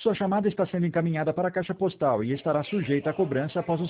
Sua chamada está sendo encaminhada para a caixa postal e estará sujeita a cobrança após o